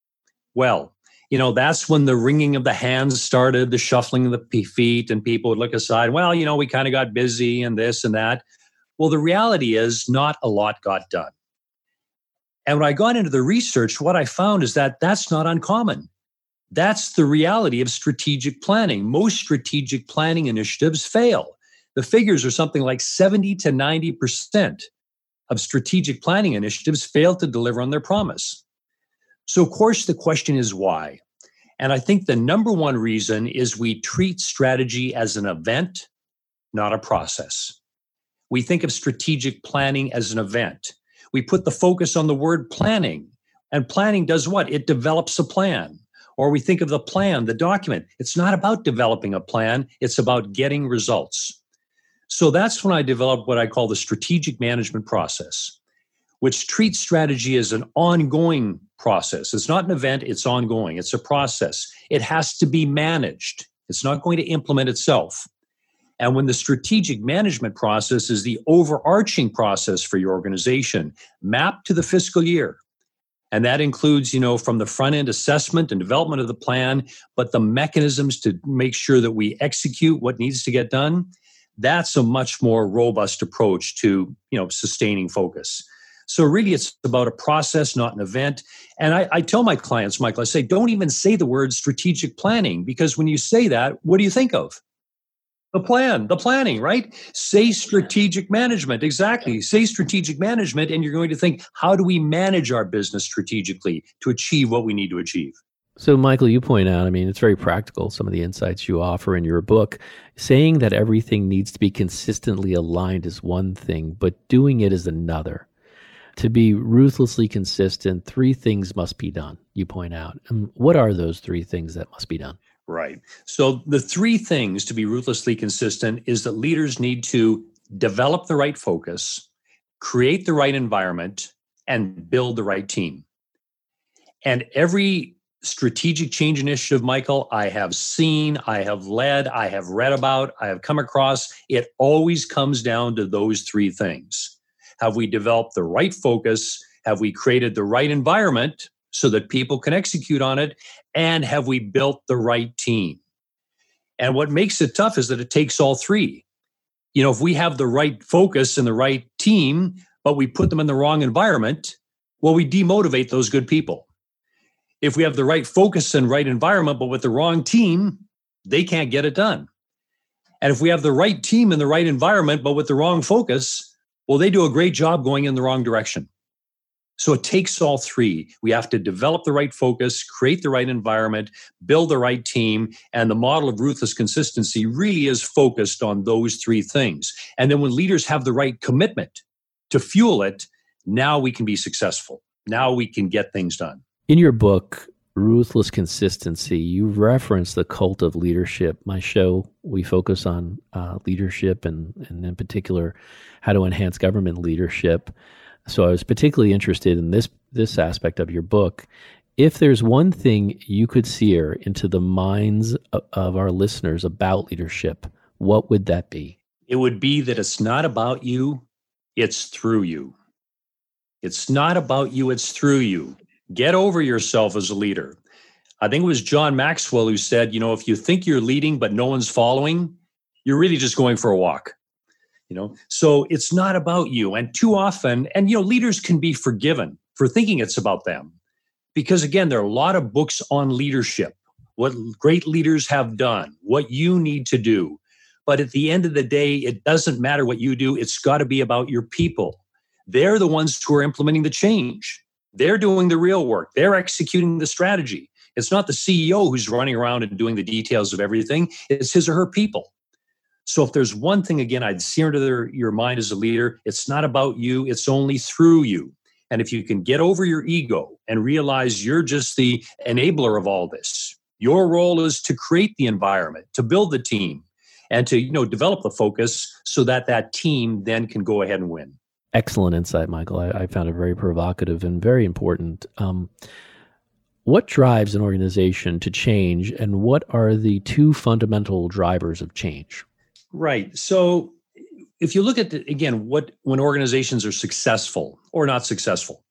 Well, you know, that's when the wringing of the hands started, the shuffling of the feet, and people would look aside. Well, you know, we kind of got busy and this and that. Well, the reality is not a lot got done. And when I got into the research, what I found is that that's not uncommon. That's the reality of strategic planning. Most strategic planning initiatives fail. The figures are something like seventy to ninety percent of strategic planning initiatives fail to deliver on their promise. So, of course, the question is why? And I think the number one reason is we treat strategy as an event, not a process. We think of strategic planning as an event. We put the focus on the word planning. And planning does what? It develops a plan. Or we think of the plan, the document. It's not about developing a plan. It's about getting results. So that's when I developed what I call the strategic management process, which treats strategy as an ongoing process. It's not an event, it's ongoing. It's a process. It has to be managed. It's not going to implement itself. And when the strategic management process is the overarching process for your organization, mapped to the fiscal year, and that includes, you know, from the front end assessment and development of the plan, but the mechanisms to make sure that we execute what needs to get done, that's a much more robust approach to, you know, sustaining focus. So really, it's about a process, not an event. And I, I tell my clients, Michael, I say, don't even say the word strategic planning, because when you say that, what do you think of? The plan, the planning, right? Say strategic management. Exactly. Say strategic management, and you're going to think, how do we manage our business strategically to achieve what we need to achieve? So, Michael, you point out, I mean, it's very practical, some of the insights you offer in your book. Saying that everything needs to be consistently aligned is one thing, but doing it is another. To be ruthlessly consistent, three things must be done, you point out. And what are those three things that must be done? Right. So the three things to be ruthlessly consistent is that leaders need to develop the right focus, create the right environment, and build the right team. And every strategic change initiative, Michael, I have seen, I have led, I have read about, I have come across, it always comes down to those three things. Have we developed the right focus? Have we created the right environment so that people can execute on it? And have we built the right team? And what makes it tough is that it takes all three. You know, if we have the right focus and the right team, but we put them in the wrong environment, well, we demotivate those good people. If we have the right focus and right environment, but with the wrong team, they can't get it done. And if we have the right team and the right environment, but with the wrong focus, well, they do a great job going in the wrong direction. So it takes all three. We have to develop the right focus, create the right environment, build the right team, and the model of ruthless consistency really is focused on those three things. And then when leaders have the right commitment to fuel it, now we can be successful. Now we can get things done. In your book, Ruthless Consistency, you reference the cult of leadership. My show, we focus on uh, leadership and, and in particular, how to enhance government leadership. So I was particularly interested in this this aspect of your book. If there's one thing you could sear into the minds of, of our listeners about leadership, what would that be? It would be that it's not about you, it's through you. It's not about you, it's through you. Get over yourself as a leader. I think it was John Maxwell who said, you know, if you think you're leading but no one's following, you're really just going for a walk. You know, so it's not about you. And too often, and you know, leaders can be forgiven for thinking it's about them. Because again, there are a lot of books on leadership, what great leaders have done, what you need to do. But at the end of the day, it doesn't matter what you do. It's got to be about your people. They're the ones who are implementing the change. They're doing the real work. They're executing the strategy. It's not the C E O who's running around and doing the details of everything. It's his or her people. So if there's one thing, again, I'd sear into their, your mind as a leader, it's not about you. It's only through you. And if you can get over your ego and realize you're just the enabler of all this, your role is to create the environment, to build the team, and to, you know, develop the focus so that that team then can go ahead and win. Excellent insight, Michael. I, I found it very provocative and very important. Um, what drives an organization to change, and what are the two fundamental drivers of change? Right. So if you look at, the, again, what when organizations are successful or not successful,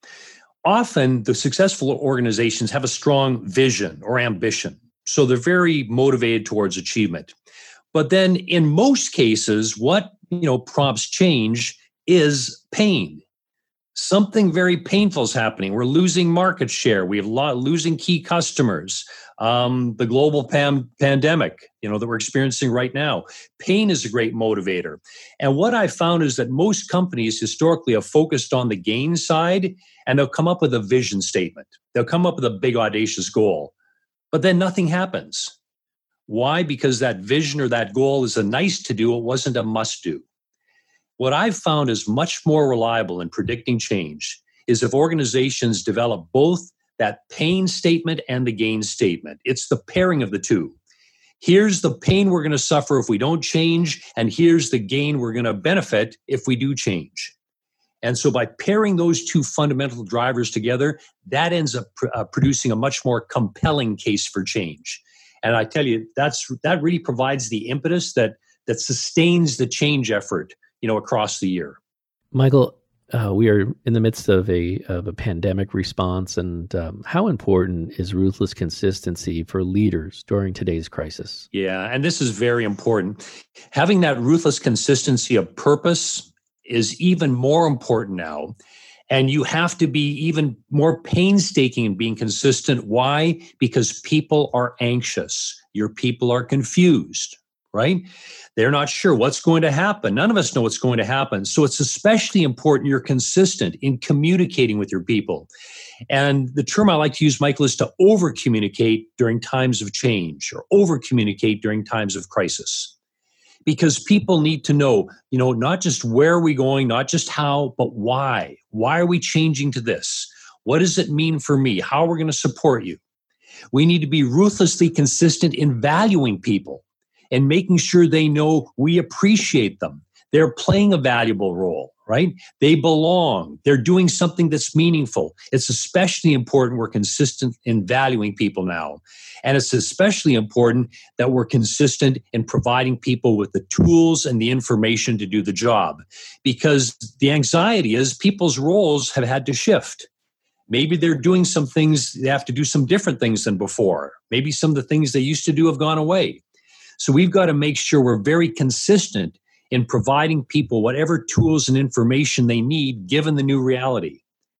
often the successful organizations have a strong vision or ambition. So they're very motivated towards achievement. But then in most cases, what, you know, prompts change is pain. Something very painful is happening. We're losing market share. We have lo- losing key customers. Um, the global pam- pandemic, you know, that we're experiencing right now. Pain is a great motivator. And what I found is that most companies historically have focused on the gain side, and they'll come up with a vision statement. They'll come up with a big audacious goal, but then nothing happens. Why? Because that vision or that goal is a nice to do. It wasn't a must do. What I've found is much more reliable in predicting change is if organizations develop both that pain statement and the gain statement. It's the pairing of the two. Here's the pain we're going to suffer if we don't change, and here's the gain we're going to benefit if we do change. And so by pairing those two fundamental drivers together, that ends up pr- uh, producing a much more compelling case for change. And I tell you, that's that really provides the impetus that that sustains the change effort, you know, across the year. Michael, uh, we are in the midst of a of a pandemic response, and um, how important is ruthless consistency for leaders during today's crisis? Yeah, and this is very important. Having that ruthless consistency of purpose is even more important now. And you have to be even more painstaking in being consistent. Why? Because people are anxious. Your people are confused, right? They're not sure what's going to happen. None of us know what's going to happen. So it's especially important you're consistent in communicating with your people. And the term I like to use, Michael, is to over-communicate during times of change or over-communicate during times of crisis. Because people need to know, you know, not just where are we going, not just how, but why. Why are we changing to this? What does it mean for me? How are we going to support you? We need to be ruthlessly consistent in valuing people and making sure they know we appreciate them. They're playing a valuable role, right? They belong. They're doing something that's meaningful. It's especially important we're consistent in valuing people now. And it's especially important that we're consistent in providing people with the tools and the information to do the job. Because the anxiety is people's roles have had to shift. Maybe they're doing some things, they have to do some different things than before. Maybe some of the things they used to do have gone away. So we've got to make sure we're very consistent in providing people whatever tools and information they need given the new reality.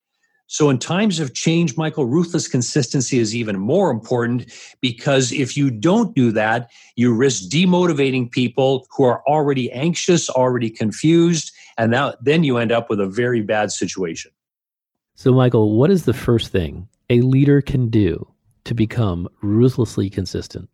So in times of change, Michael, ruthless consistency is even more important because if you don't do that, you risk demotivating people who are already anxious, already confused, and now, then you end up with a very bad situation. So Michael, what is the first thing a leader can do to become ruthlessly consistent?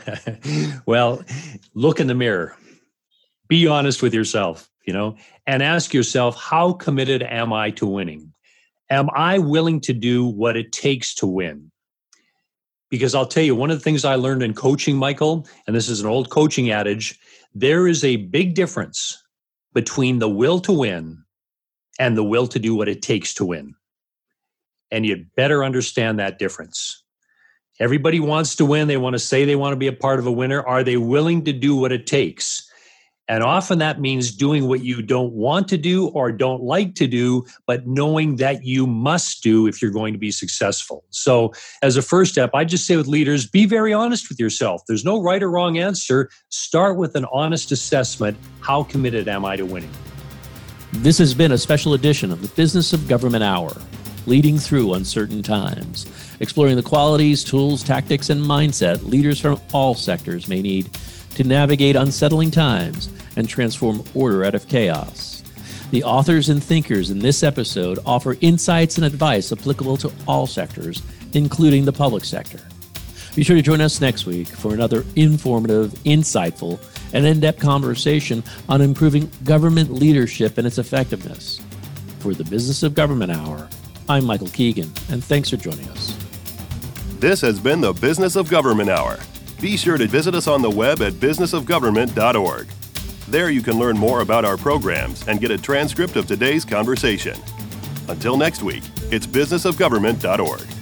Well, look in the mirror. Be honest with yourself, you know, and ask yourself, how committed am I to winning? Am I willing to do what it takes to win? Because I'll tell you, one of the things I learned in coaching, Michael, and this is an old coaching adage, there is a big difference between the will to win and the will to do what it takes to win. And you'd better understand that difference. Everybody wants to win. They want to say they want to be a part of a winner. Are they willing to do what it takes? And often that means doing what you don't want to do or don't like to do, but knowing that you must do if you're going to be successful. So as a first step, I just say with leaders, be very honest with yourself. There's no right or wrong answer. Start with an honest assessment. How committed am I to winning? This has been a special edition of the Business of Government Hour, leading through uncertain times, exploring the qualities, tools, tactics, and mindset leaders from all sectors may need to navigate unsettling times and transform order out of chaos. The authors and thinkers in this episode offer insights and advice applicable to all sectors, including the public sector. Be sure to join us next week for another informative, insightful, and in-depth conversation on improving government leadership and its effectiveness. For the Business of Government Hour, I'm Michael Keegan, and thanks for joining us. This has been the Business of Government Hour. Be sure to visit us on the web at business of government dot org. There you can learn more about our programs and get a transcript of today's conversation. Until next week, it's business of government dot org.